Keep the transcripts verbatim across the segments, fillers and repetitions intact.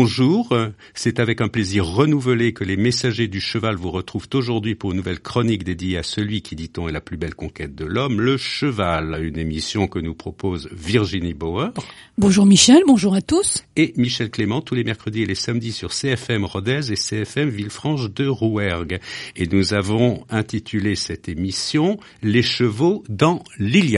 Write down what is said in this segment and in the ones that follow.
bonjour, c'est avec un plaisir renouvelé que les messagers du cheval vous retrouvent aujourd'hui pour une nouvelle chronique dédiée à celui qui, dit-on, est la plus belle conquête de l'homme, le cheval, une émission que nous propose Virginie Bauer. Bonjour Michel, bonjour à tous. Et Michel Clément, tous les mercredis et les samedis sur C F M Rodez et C F M Villefranche de Rouergue. Et nous avons intitulé cette émission « Les chevaux dans l'Iliade ».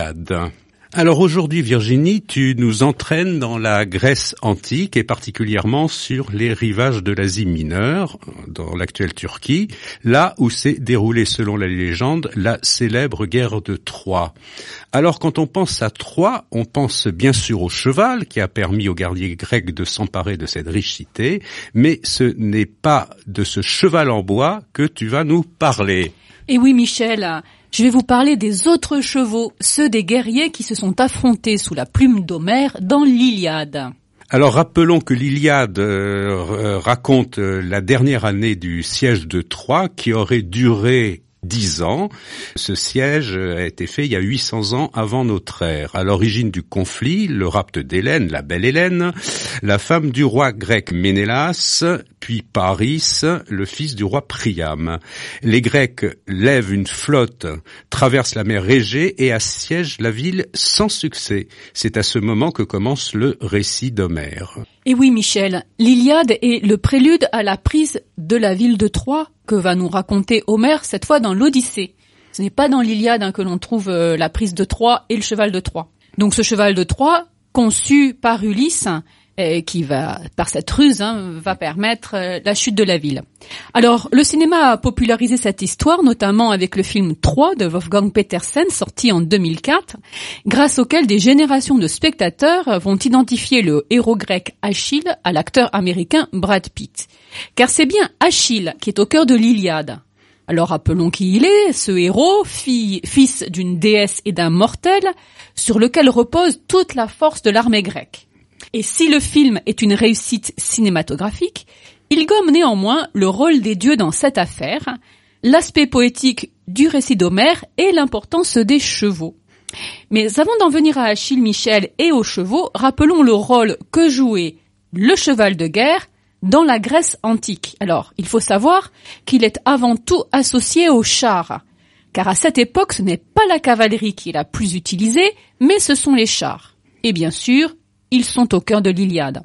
Alors aujourd'hui, Virginie, tu nous entraînes dans la Grèce antique et particulièrement sur les rivages de l'Asie mineure, dans l'actuelle Turquie, là où s'est déroulée, selon la légende, la célèbre guerre de Troie. Alors quand on pense à Troie, on pense bien sûr au cheval qui a permis aux guerriers grecs de s'emparer de cette riche cité, mais ce n'est pas de ce cheval en bois que tu vas nous parler. Et oui Michel, je vais vous parler des autres chevaux, ceux des guerriers qui se sont affrontés sous la plume d'Homère dans l'Iliade. Alors rappelons que l'Iliade euh, raconte la dernière année du siège de Troie qui aurait duré dix ans. Ce siège a été fait il y a huit cents ans avant notre ère. À l'origine du conflit, le rapt d'Hélène, la belle Hélène, la femme du roi grec Ménélas, puis Paris, le fils du roi Priam. Les Grecs lèvent une flotte, traversent la mer Égée et assiègent la ville sans succès. C'est à ce moment que commence le récit d'Homère. Et oui Michel, l'Iliade est le prélude à la prise de la ville de Troie que va nous raconter Homère cette fois dans l'Odyssée. Ce n'est pas dans l'Iliade hein, que l'on trouve euh, la prise de Troie et le cheval de Troie. Donc ce cheval de Troie, conçu par Ulysse, euh, qui va, par cette ruse, hein, va permettre euh, la chute de la ville. Alors le cinéma a popularisé cette histoire, notamment avec le film Troie de Wolfgang Petersen, sorti en deux mille quatre, grâce auquel des générations de spectateurs vont identifier le héros grec Achille à l'acteur américain Brad Pitt. Car c'est bien Achille qui est au cœur de l'Iliade. Alors rappelons qui il est, ce héros, fille, fils d'une déesse et d'un mortel, sur lequel repose toute la force de l'armée grecque. Et si le film est une réussite cinématographique, il gomme néanmoins le rôle des dieux dans cette affaire, l'aspect poétique du récit d'Homère et l'importance des chevaux. Mais avant d'en venir à Achille, Michel et aux chevaux, rappelons le rôle que jouait le cheval de guerre dans la Grèce antique. Alors, il faut savoir qu'il est avant tout associé au char, car à cette époque, ce n'est pas la cavalerie qui est la plus utilisée, mais ce sont les chars. Et bien sûr, ils sont au cœur de l'Iliade.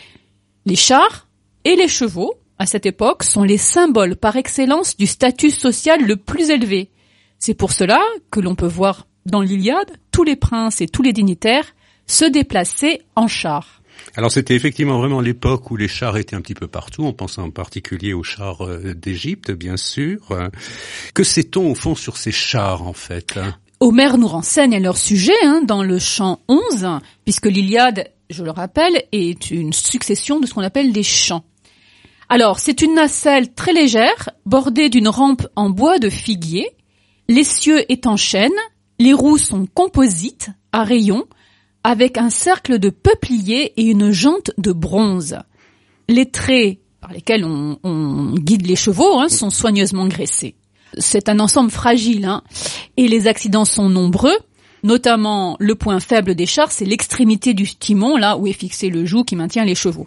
Les chars et les chevaux, à cette époque, sont les symboles par excellence du statut social le plus élevé. C'est pour cela que l'on peut voir dans l'Iliade tous les princes et tous les dignitaires se déplacer en char. Alors c'était effectivement vraiment l'époque où les chars étaient un petit peu partout, on pense en particulier aux chars d'Égypte, bien sûr. Que sait-on au fond sur ces chars, en fait? Homère nous renseigne à leur sujet hein, dans le chant onze, puisque l'Iliade, je le rappelle, est une succession de ce qu'on appelle des chants. Alors, c'est une nacelle très légère, bordée d'une rampe en bois de figuier. L'essieu est en chêne, les roues sont composites, à rayons, avec un cercle de peuplier et une jante de bronze. Les traits par lesquels on, on guide les chevaux hein, sont soigneusement graissés. C'est un ensemble fragile hein, et les accidents sont nombreux, notamment le point faible des chars, c'est l'extrémité du timon, là où est fixé le joug qui maintient les chevaux.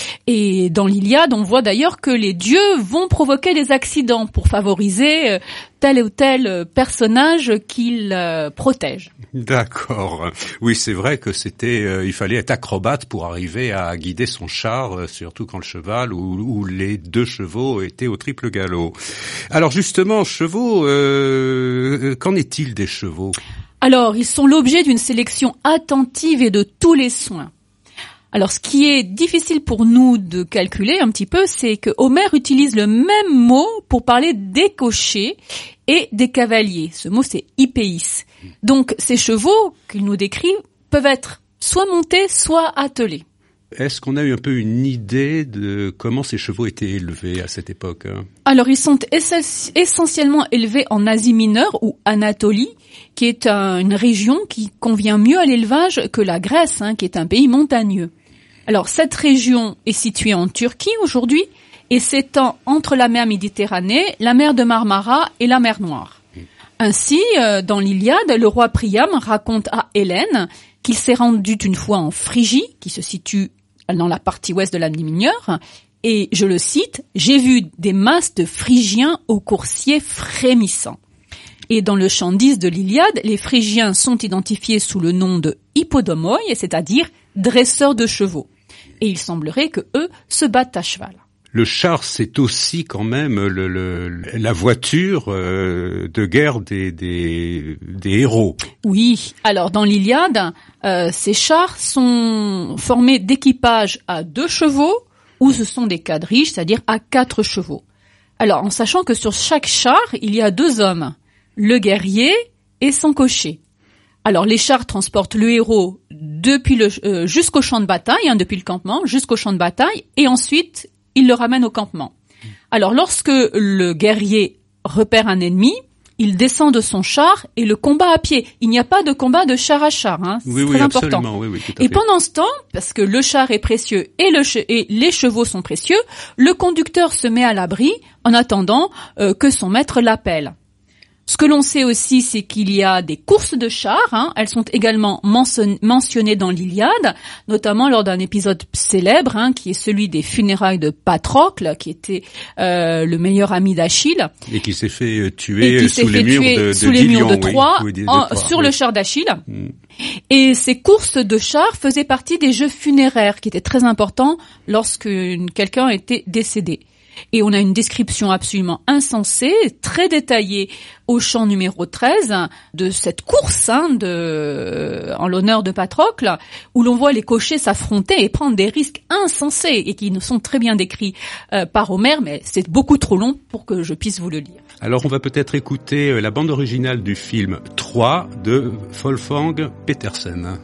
Et dans l'Iliade, on voit d'ailleurs que les dieux vont provoquer des accidents pour favoriser tel ou tel personnage qu'ils euh, protègent. D'accord. Oui, c'est vrai que c'était, euh, il fallait être acrobate pour arriver à guider son char, euh, surtout quand le cheval ou, ou les deux chevaux étaient au triple galop. Alors justement, chevaux, euh, qu'en est-il des chevaux ? Alors, ils sont l'objet d'une sélection attentive et de tous les soins. Alors, ce qui est difficile pour nous de calculer un petit peu, c'est que Homère utilise le même mot pour parler des cochers et des cavaliers. Ce mot, c'est hypéis. Donc, ces chevaux qu'il nous décrit peuvent être soit montés, soit attelés. Est-ce qu'on a eu un peu une idée de comment ces chevaux étaient élevés à cette époque ? Alors, ils sont essentiellement élevés en Asie mineure ou Anatolie, qui est une région qui convient mieux à l'élevage que la Grèce, hein, qui est un pays montagneux. Alors, cette région est située en Turquie aujourd'hui et s'étend entre la mer Méditerranée, la mer de Marmara et la mer Noire. Ainsi, dans l'Iliade, le roi Priam raconte à Hélène qu'il s'est rendu une fois en Phrygie, qui se situe dans la partie ouest de l'Asie mineure. Et je le cite, « J'ai vu des masses de Phrygiens aux coursiers frémissants ». Et dans le chant dix de l'Iliade, les Phrygiens sont identifiés sous le nom de hippodomoi, c'est-à-dire dresseurs de chevaux. Et il semblerait que eux se battent à cheval. Le char, c'est aussi quand même le, le, la voiture euh, de guerre des, des, des héros. Oui, alors dans l'Iliade, euh, ces chars sont formés d'équipages à deux chevaux, ou ce sont des quadriges, c'est-à-dire à quatre chevaux. Alors, en sachant que sur chaque char, il y a deux hommes, le guerrier et son cocher. Alors, les chars transportent le héros depuis le euh, jusqu'au champ de bataille, hein, depuis le campement, jusqu'au champ de bataille, et ensuite, ils le ramènent au campement. Alors, lorsque le guerrier repère un ennemi, il descend de son char et le combat à pied. Il n'y a pas de combat de char à char, hein. C'est oui, très oui, important. Absolument, oui, oui, tout à et fait. pendant ce temps, parce que le char est précieux et, le che- et les chevaux sont précieux, le conducteur se met à l'abri en attendant euh, que son maître l'appelle. Ce que l'on sait aussi, c'est qu'il y a des courses de chars, hein. Elles sont également mention- mentionnées dans l'Iliade, notamment lors d'un épisode célèbre, hein, qui est celui des funérailles de Patrocle, qui était euh, le meilleur ami d'Achille. Et qui s'est fait tuer Et qui sous s'est les fait murs tuer de, de sous les murs de Dilion, oui. Troie, Oui, de- de en- Troie, sur oui. le char d'Achille. Mm. Et ces courses de chars faisaient partie des jeux funéraires, qui étaient très importants lorsque quelqu'un était décédé. Et on a une description absolument insensée, très détaillée au chant numéro treize de cette course, hein, de, en l'honneur de Patrocle, où l'on voit les cochers s'affronter et prendre des risques insensés et qui nous sont très bien décrits euh, par Homère, mais c'est beaucoup trop long pour que je puisse vous le lire. Alors on va peut-être écouter euh, la bande originale du film Troie de Wolfgang Petersen.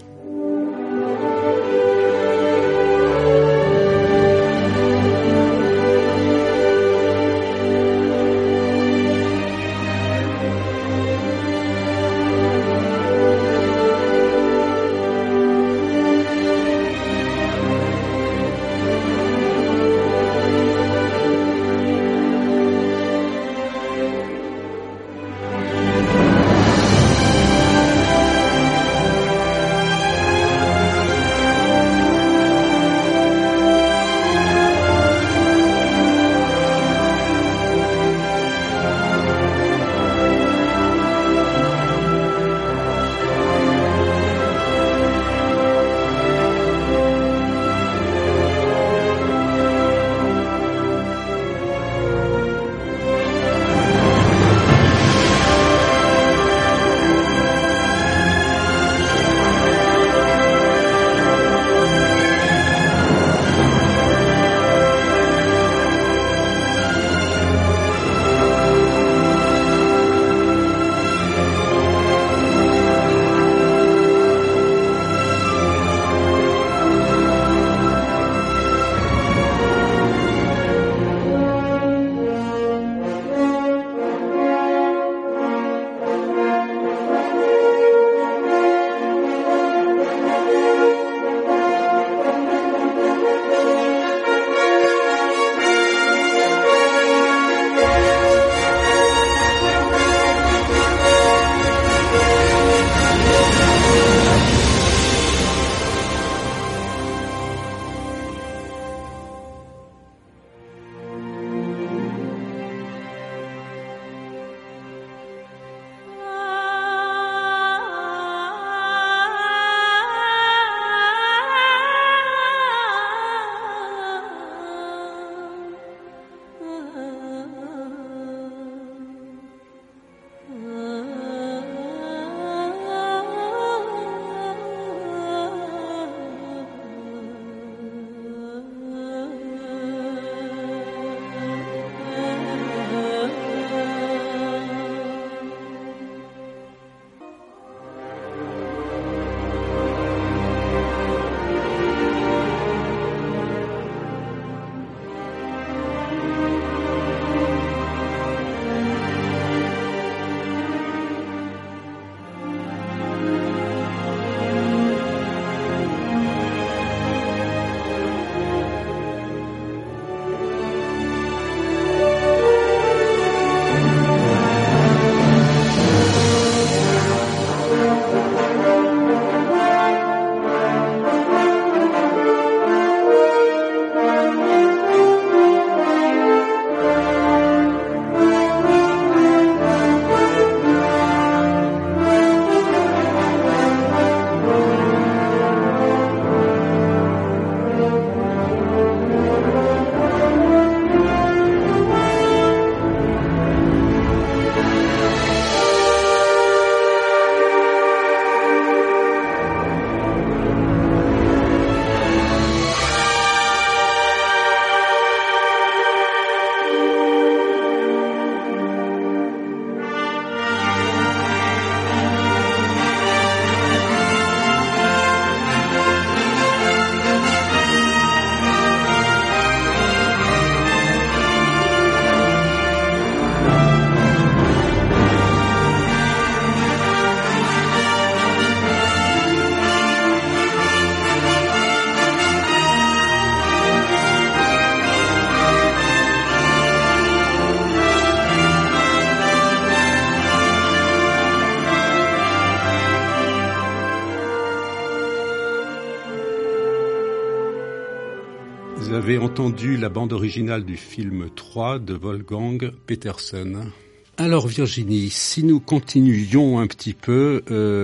avez entendu la bande originale du film Troie de Wolfgang Petersen. Alors Virginie, si nous continuions un petit peu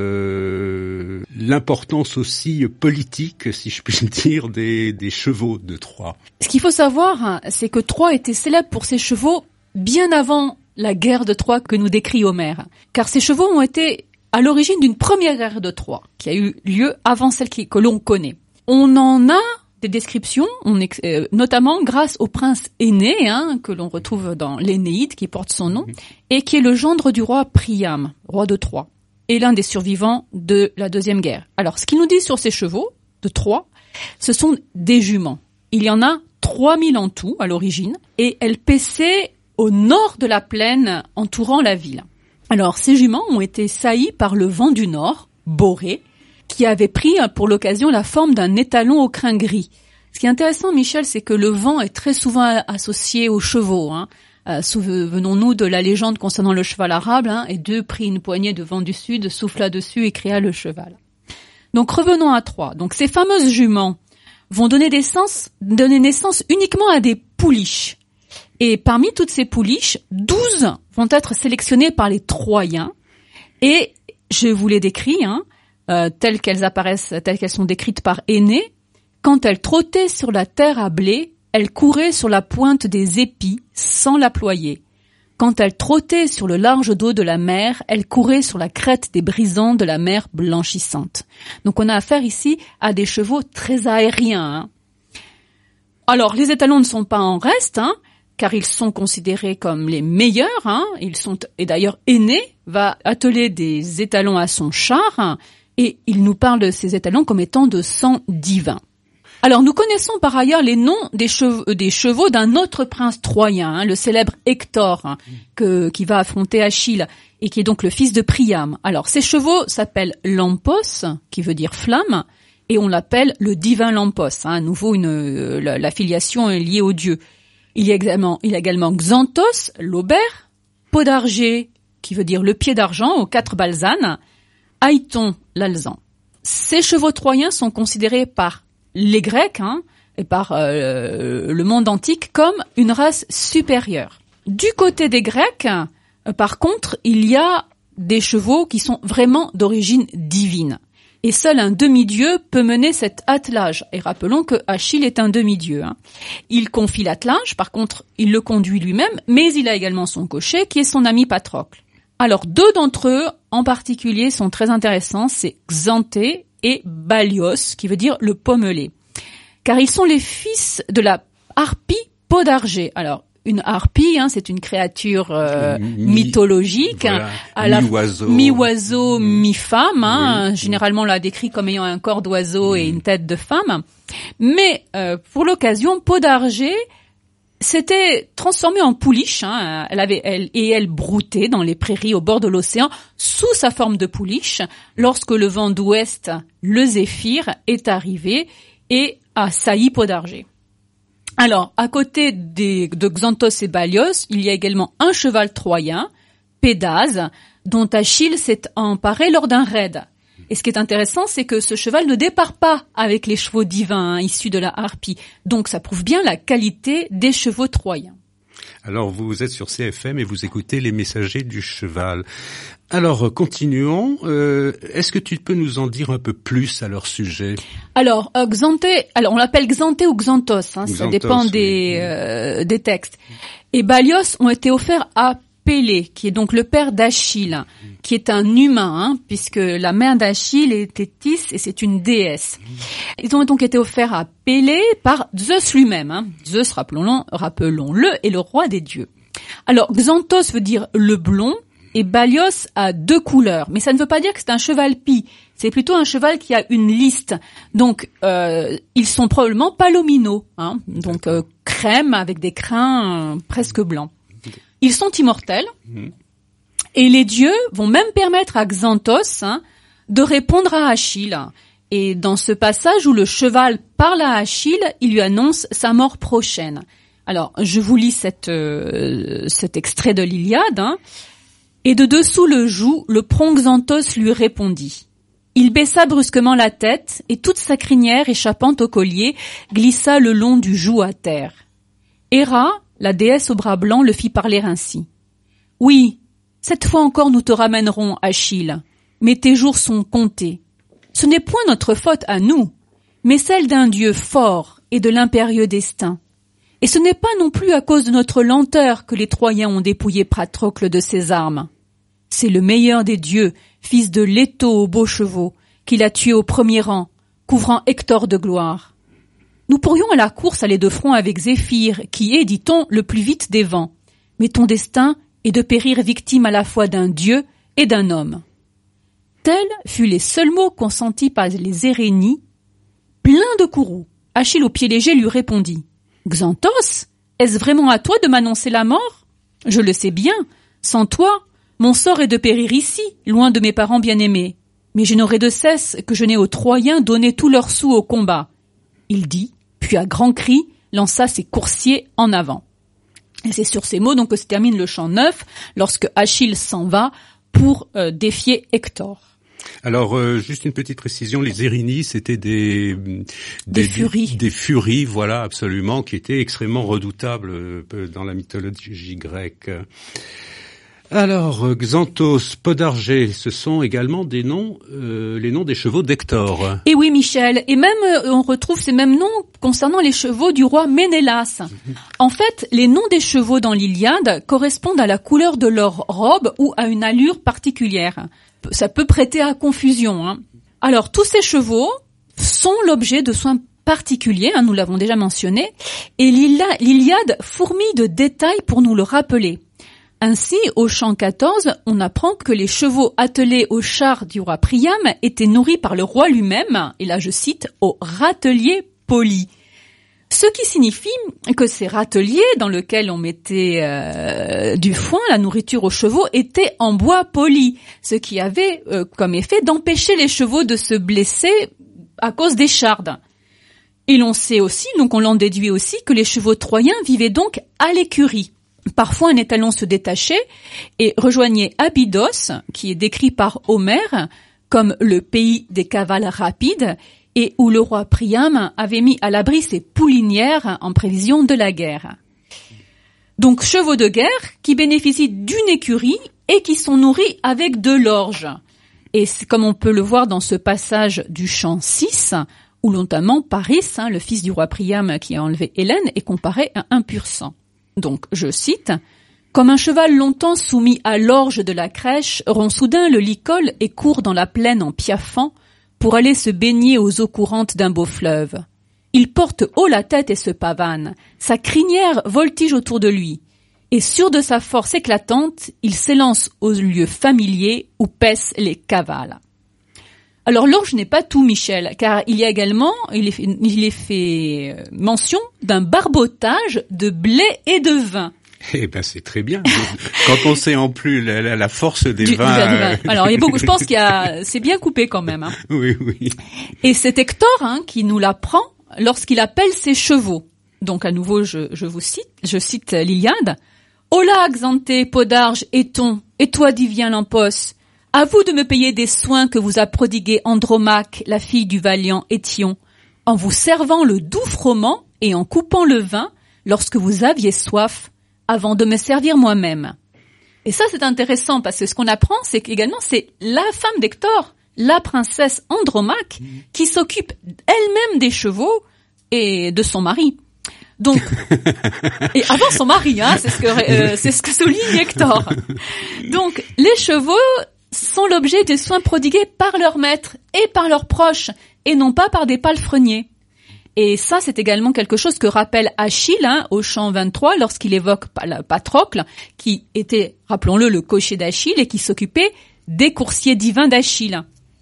euh, l'importance aussi politique, si je puis dire, des, des chevaux de Troie. Ce qu'il faut savoir, c'est que Troie était célèbre pour ses chevaux bien avant la guerre de Troie que nous décrit Homère. Car ces chevaux ont été à l'origine d'une première guerre de Troie, qui a eu lieu avant celle qui, que l'on connaît. On en a des descriptions, on ex- euh, notamment grâce au prince Énée, hein, que l'on retrouve dans l'Énéide, qui porte son nom, et qui est le gendre du roi Priam, roi de Troie, et l'un des survivants de la Deuxième Guerre. Alors, ce qu'il nous dit sur ces chevaux de Troie, ce sont des juments. Il y en a trois mille en tout, à l'origine, et elles paissaient au nord de la plaine entourant la ville. Alors, ces juments ont été saillis par le vent du nord, Borée, qui avait pris pour l'occasion la forme d'un étalon au crin gris. Ce qui est intéressant, Michel, c'est que le vent est très souvent associé aux chevaux. Hein. Euh, souvenons-nous de la légende concernant le cheval arabe, hein, et Dieu prit une poignée de vent du sud, souffla dessus et créa le cheval. Donc revenons à Troie. Donc ces fameuses juments vont donner naissance, donner naissance uniquement à des pouliches. Et parmi toutes ces pouliches, douze vont être sélectionnées par les Troyens. Et je vous les décris, hein, Euh, telles qu'elles apparaissent, telles qu'elles sont décrites par Énée. Quand elles trottaient sur la terre à blé, elles couraient sur la pointe des épis sans la ployer. Quand elles trottaient sur le large dos de la mer, elles couraient sur la crête des brisants de la mer blanchissante. Donc on a affaire ici à des chevaux très aériens. Hein. Alors les étalons ne sont pas en reste, hein, car ils sont considérés comme les meilleurs. Hein. Ils sont, et d'ailleurs Énée va atteler des étalons à son char, hein, et il nous parle de ces étalons comme étant de sang divin. Alors, nous connaissons par ailleurs les noms des chevaux, des chevaux d'un autre prince troyen, hein, le célèbre Hector, hein, que, qui va affronter Achille, et qui est donc le fils de Priam. Alors, ces chevaux s'appellent Lampos, qui veut dire flamme, et on l'appelle le divin Lampos. Hein, à nouveau, une, euh, la, la filiation est liée au dieu. Il y a également, il y a également Xanthos, l'aubert, Podargé, qui veut dire le pied d'argent, aux quatre balsanes, Aïton, l'alezan. Ces chevaux troyens sont considérés par les Grecs, hein, et par euh, le monde antique comme une race supérieure. Du côté des Grecs, euh, par contre, il y a des chevaux qui sont vraiment d'origine divine. Et seul un demi-dieu peut mener cet attelage. Et rappelons que Achille est un demi-dieu. Hein. Il confie l'attelage, par contre, il le conduit lui-même, mais il a également son cocher, qui est son ami Patrocle. Alors, deux d'entre eux, en particulier, sont très intéressants, c'est Xanthé et Balios, qui veut dire le pommelé. Car ils sont les fils de la harpie Podargé. Alors, une harpie, hein, c'est une créature euh, mi, mythologique, voilà, à la mi-oiseau, mi-oiseau, mi-femme. Hein, oui. Généralement, on l'a décrit comme ayant un corps d'oiseau oui. et une tête de femme. Mais euh, pour l'occasion, Podargé s'était transformée en pouliche, hein, elle avait, elle, et elle broutait dans les prairies au bord de l'océan sous sa forme de pouliche lorsque le vent d'ouest, le zéphyr, est arrivé et a sailli Podargé. Alors, à côté des, de Xanthos et Balios, il y a également un cheval troyen, Pédase, dont Achille s'est emparé lors d'un raid. Et ce qui est intéressant, c'est que ce cheval ne départ pas avec les chevaux divins hein, issus de la harpie. Donc ça prouve bien la qualité des chevaux troyens. Alors vous êtes sur C F M et vous écoutez les messagers du cheval. Alors continuons. Euh, est-ce que tu peux nous en dire un peu plus à leur sujet? Alors euh, Xanthé, alors on l'appelle Xanthé ou Xanthos, hein, Xanthos ça dépend oui. des, euh, des textes. Et Balios ont été offerts à Pélée, qui est donc le père d'Achille, qui est un humain, hein, puisque la mère d'Achille est Thétis et c'est une déesse. Ils ont donc été offerts à Pélée par Zeus lui-même. Hein. Zeus, rappelons-le, rappelons-le, est le roi des dieux. Alors, Xanthos veut dire le blond et Balios a deux couleurs. Mais ça ne veut pas dire que c'est un cheval pie. C'est plutôt un cheval qui a une liste. Donc, euh, ils sont probablement palominos, hein, donc euh, crème avec des crins euh, presque blancs. Ils sont immortels mmh. et les dieux vont même permettre à Xanthos hein, de répondre à Achille. Et dans ce passage où le cheval parle à Achille, il lui annonce sa mort prochaine. Alors, je vous lis cette, euh, cet extrait de l'Iliade. Hein. Et de dessous le joug, le prompt Xanthos lui répondit. Il baissa brusquement la tête, et toute sa crinière échappant au collier, glissa le long du joug à terre. Héra, la déesse au bras blanc, le fit parler ainsi. « Oui, cette fois encore nous te ramènerons, Achille, mais tes jours sont comptés. Ce n'est point notre faute à nous, mais celle d'un dieu fort et de l'impérieux destin. Et ce n'est pas non plus à cause de notre lenteur que les Troyens ont dépouillé Patrocle de ses armes. C'est le meilleur des dieux, fils de Léto aux beaux chevaux, qui l'a tué au premier rang, couvrant Hector de gloire. Nous pourrions à la course aller de front avec Zéphyr, qui est, dit-on, le plus vite des vents. Mais ton destin est de périr victime à la fois d'un dieu et d'un homme. » Tels furent les seuls mots consentis par les Érénies. Plein de courroux, Achille au pied léger lui répondit. « Xanthos, est-ce vraiment à toi de m'annoncer la mort ? Je le sais bien. Sans toi, mon sort est de périr ici, loin de mes parents bien-aimés. Mais je n'aurai de cesse que je n'ai aux Troyens donné tous leurs sous au combat. » Il dit, puis à grands cris, lança ses coursiers en avant. Et c'est sur ces mots donc que se termine le chant neuf, lorsque Achille s'en va pour euh, défier Hector. Alors, euh, juste une petite précision, les Érénies, c'était des, des... Des furies. Des, des furies, voilà, absolument, qui étaient extrêmement redoutables euh, dans la mythologie grecque. Alors, Xanthos, Podargé, ce sont également des noms, euh, les noms des chevaux d'Hector. Et oui, Michel. Et même, euh, on retrouve ces mêmes noms concernant les chevaux du roi Ménélas. En fait, les noms des chevaux dans l'Iliade correspondent à la couleur de leur robe ou à une allure particulière. Ça peut prêter à confusion, hein. Alors, tous ces chevaux sont l'objet de soins particuliers, hein, nous l'avons déjà mentionné, et l'Iliade fourmille de détails pour nous le rappeler. Ainsi, au chant quatorze, on apprend que les chevaux attelés au char du roi Priam étaient nourris par le roi lui-même, et là je cite, au râtelier poli. Ce qui signifie que ces râteliers dans lesquels on mettait euh, du foin, la nourriture aux chevaux, étaient en bois poli, ce qui avait euh, comme effet d'empêcher les chevaux de se blesser à cause des chardes. Et l'on sait aussi, donc on l'en déduit aussi, que les chevaux troyens vivaient donc à l'écurie. Parfois, un étalon se détachait et rejoignait Abydos, qui est décrit par Homère comme le pays des cavales rapides, et où le roi Priam avait mis à l'abri ses poulinières en prévision de la guerre. Donc, chevaux de guerre qui bénéficient d'une écurie et qui sont nourris avec de l'orge. Et c'est comme on peut le voir dans ce passage du chant six, où notamment Paris, hein, le fils du roi Priam qui a enlevé Hélène, est comparé à un pur sang. Donc, je cite, « Comme un cheval longtemps soumis à l'orge de la crèche, rompt soudain le licol et court dans la plaine en piaffant pour aller se baigner aux eaux courantes d'un beau fleuve. Il porte haut la tête et se pavane, sa crinière voltige autour de lui, et sûr de sa force éclatante, il s'élance aux lieux familiers où paissent les cavales. » Alors l'orge n'est pas tout, Michel, car il y a également, il est fait, il est fait mention d'un barbotage de blé et de vin. Eh ben c'est très bien. Quand on sait en plus la, la, la force des du, vins. Du vin. Alors il y a beaucoup. Je pense qu'il y a, c'est bien coupé quand même. Hein. Oui, oui. Et c'est Hector hein, qui nous l'apprend lorsqu'il appelle ses chevaux. Donc à nouveau, je, je vous cite, je cite l'Iliade. Hola, Xanthé, Podarge, Éton, et toi, divin Lampos. À vous de me payer des soins que vous a prodigués Andromaque, la fille du valiant Étion, en vous servant le doux froment et en coupant le vin lorsque vous aviez soif, avant de me servir moi-même. Et ça, c'est intéressant parce que ce qu'on apprend, c'est qu'également, c'est la femme d'Hector, la princesse Andromaque, qui s'occupe elle-même des chevaux et de son mari. Donc, et avant son mari, hein, c'est ce que euh, c'est ce que souligne Hector. Donc, les chevaux sont l'objet des soins prodigués par leur maître et par leurs proches, et non pas par des palefreniers. Et ça, c'est également quelque chose que rappelle Achille hein, au chant vingt-trois, lorsqu'il évoque Patrocle, qui était, rappelons-le, le cocher d'Achille, et qui s'occupait des coursiers divins d'Achille.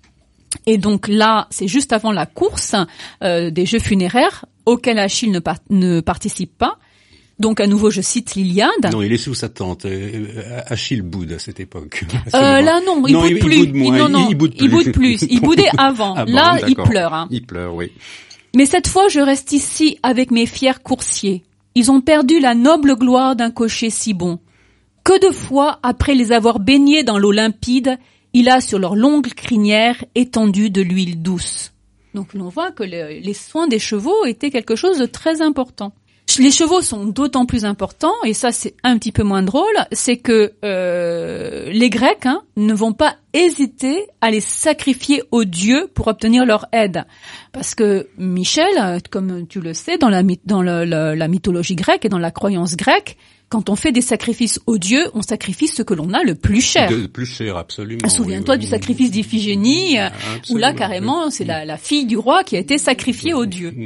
Et donc là, c'est juste avant la course euh, des jeux funéraires, auxquels Achille ne, par- ne participe pas. Donc à nouveau, je cite l'Iliade. Non, il est sous sa tente. Euh, Achille boude à cette époque. Euh, là, non, il non, boude il, plus. Il boude moins. Il, non, non, il, boude plus. il boude plus. Il boudait avant. Ah bon, là, d'accord. il pleure. Hein. Il pleure, oui. Mais cette fois, je reste ici avec mes fiers coursiers. Ils ont perdu la noble gloire d'un cocher si bon. Que de fois, après les avoir baignés dans l'eau limpide, Il a sur leur longue crinière étendu de l'huile douce. Donc l'on voit que le, les soins des chevaux étaient quelque chose de très important. Les chevaux sont d'autant plus importants, et ça c'est un petit peu moins drôle, c'est que euh, les Grecs hein, ne vont pas hésiter à les sacrifier aux dieux pour obtenir leur aide. Parce que Michel, comme tu le sais, dans la, dans le, la, la mythologie grecque et dans la croyance grecque, quand on fait des sacrifices aux dieux, on sacrifie ce que l'on a le plus cher. Le plus cher, absolument. Souviens-toi oui, oui. du sacrifice d'Iphigénie, Absolument, où là carrément oui. c'est la, la fille du roi qui a été sacrifiée aux dieux.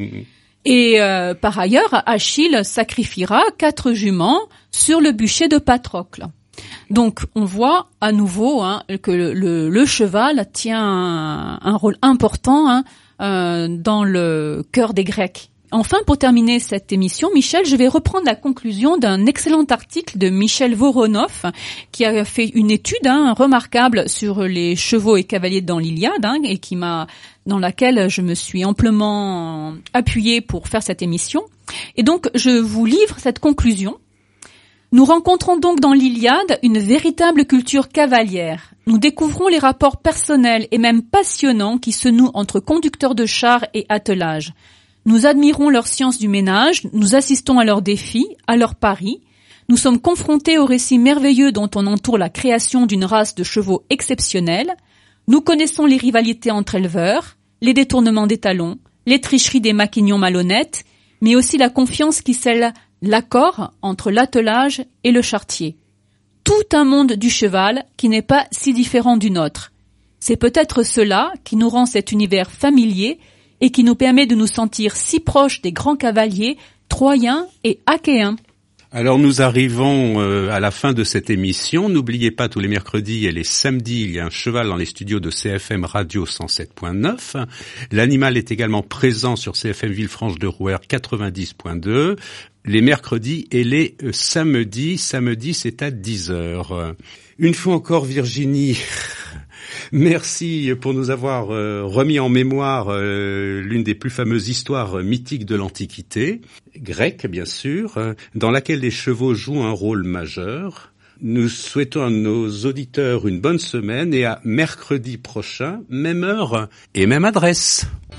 Et euh, par ailleurs, Achille sacrifiera quatre juments sur le bûcher de Patrocle. Donc, on voit à nouveau hein, que le, le, le cheval tient un, un rôle important hein, euh, dans le cœur des Grecs. Enfin, pour terminer cette émission, Michel, je vais reprendre la conclusion d'un excellent article de Michel Voronoff, qui a fait une étude hein, remarquable sur les chevaux et cavaliers dans l'Iliade, hein, et qui m'a, dans laquelle je me suis amplement appuyée pour faire cette émission. Et donc, je vous livre cette conclusion. Nous rencontrons donc dans l'Iliade une véritable culture cavalière. Nous découvrons les rapports personnels et même passionnants qui se nouent entre conducteurs de chars et attelage. Nous admirons leur science du ménage, nous assistons à leurs défis, à leurs paris. Nous sommes confrontés aux récits merveilleux dont on entoure la création d'une race de chevaux exceptionnelle. Nous connaissons les rivalités entre éleveurs, les détournements des talons, les tricheries des maquignons malhonnêtes, mais aussi la confiance qui scelle l'accord entre l'attelage et le charretier. Tout un monde du cheval qui n'est pas si différent du nôtre. C'est peut-être cela qui nous rend cet univers familier et qui nous permet de nous sentir si proches des grands cavaliers troyens et achéens. Alors nous arrivons euh, à la fin de cette émission. N'oubliez pas, tous les mercredis et les samedis, il y a un cheval dans les studios de C F M Radio cent sept point neuf. L'animal est également présent sur C F M Villefranche de Rouergue quatre-vingt-dix point deux. Les mercredis et les euh, samedis. Samedi, c'est à dix heures. Une fois encore, Virginie... Merci pour nous avoir euh, remis en mémoire euh, l'une des plus fameuses histoires euh, mythiques de l'Antiquité, grecque bien sûr, euh, dans laquelle les chevaux jouent un rôle majeur. Nous souhaitons à nos auditeurs une bonne semaine et à mercredi prochain, même heure et même adresse.